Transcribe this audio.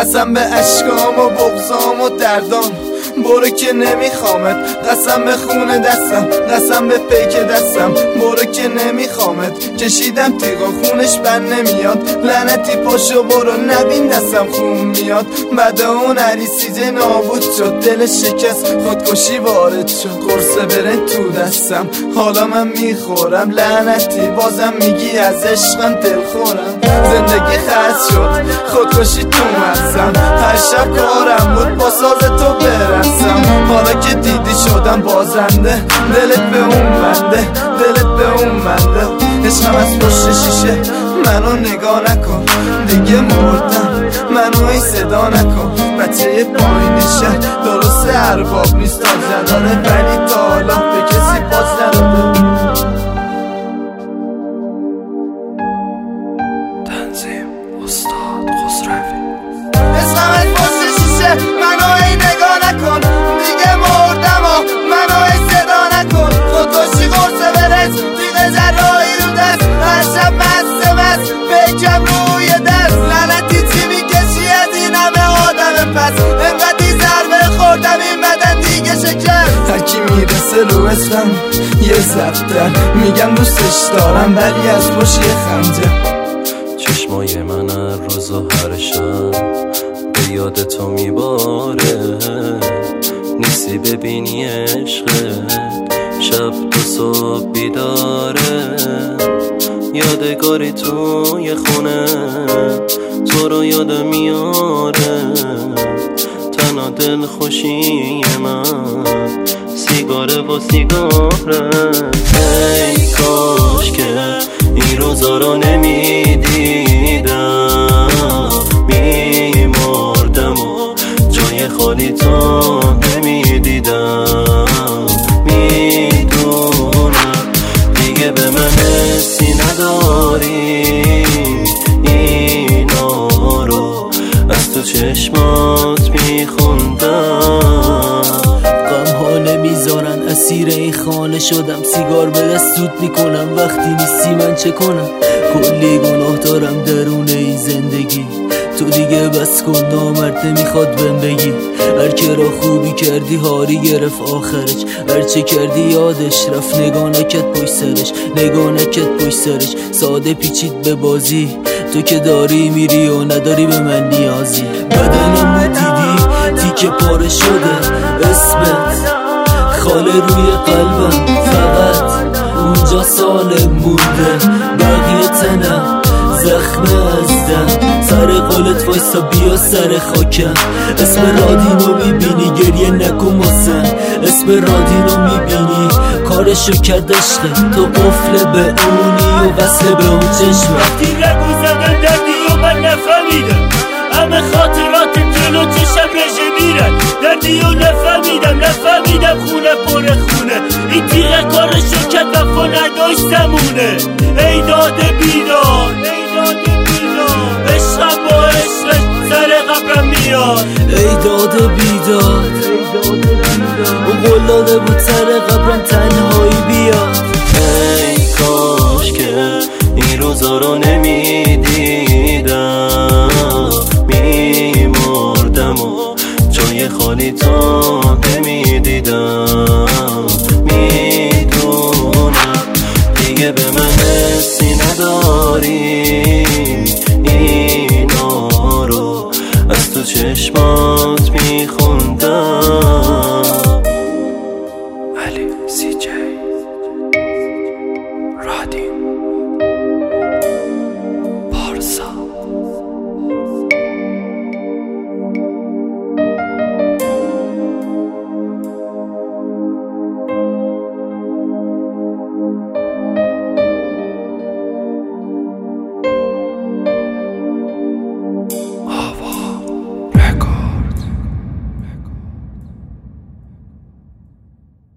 قسم به اشکام و بغضام و دردام، برو که نمیخوامت. قسم به خون دستم، قسم به پیک دستم، برو که نمیخوامت. کشیدم تیغا خونش بر نمیاد، لعنتی پاشو برو نبین دستم خون میاد. بعد اون عریسیجه نابود شد، دل شکست خودکشی وارد شد. قرص برنج تو دستم حالا من میخورم، لعنتی بازم میگی از عشقم دل خورم. زندگی خرج شد خودکشی تو مزم، هر شب کارم بود با ساز تو برسم. حالا که دیدی شدم بازنده، دلت به اون بنده، دلت به اون بنده. عشقم از پشت شیشه منو نگاه نکن، دیگه مردم منو ای صدا نکن. بچه پایین شهر درست ارباب نیست، تا جداره ولی تا حالا به کسی باز نداده. تنظیم استاد خسروی. عشقم از پشت شیشه منو ای نگاه نکن، دیگه مردم و منو ای صدا نکن. خودکشی قرص برنج تیغ جراحی رو دست، هر شب مست پیکم روی دست. لعنتی چی میکشی از این همه آدم پس، انقدی ضربه خوردم این بدن دیگه شکست. هرکی میرسه رو اسمم یه زفتر، میگم دوستش دارم ولی از پشت یه خنجر. چشمای من هر روز و هر شب به یاد تو میباره، نیستی ببینی عشقت شب تا صبح بیداره. یادگاری توی خونه تو رو یادم میاره، تنها دل خوشی من سیگاره و سیگاره. ای کاش که این روزا رو نمیدیدم، میمردم و جای خالی تو نمیدیدم. میدونم دیگه به من حسی نداری، اینا رو از تو چشمات میخوندم. غم‌ها نمیذارن اسیر این خانه شدم، سیگار به دست سود میکنم وقتی نیستی من چه کنم. کلی گناه دارم درون این زندگی، تو دیگه بس کن نامرد نمیخواد بهم بگی. هر که را خوبی کردی هاری گرفت آخرش، هر چه کردی یادش رفت نگاه نکرد پشت سرش، نگاه نکرد پشت سرش. ساده پیچید به بازی، تو که داری میری و نداری به من نیازی. بدنم دیدی تیکه پاره شده، اسمت خاله روی قلبم، فقط اونجا سالم مونده. بقیه تنم زخمه از دم، سر قولت وایسا بیا سر خاکم. اسم رادینو میبینی گریه نکن واسم، اسم رادینو میبینی کارشو کرد عشقه. تو قفل به اونی و وصل به اون چشمه. وقتی رگو زدن دردی و من نفهمیدم، همه خاطرات جلو چشم رژه میرن. دردی و نفهمیدم خونه پر خونه. این تیغه کارشو کرد وفا نداشت زمونه. ای داده بیدار عشقم با عشقش سر قبرم میاد. ای داده بیداد اون قول داده بود سر قبرم تنهایی بیاد. ای کاش که این روزا رو نمیدیدم، میمردم و جای خالی تو نمیدیدم. میدونم دیگه به من حسی نداری، اینا رو از تو چشمات میخوندم. علی سی جی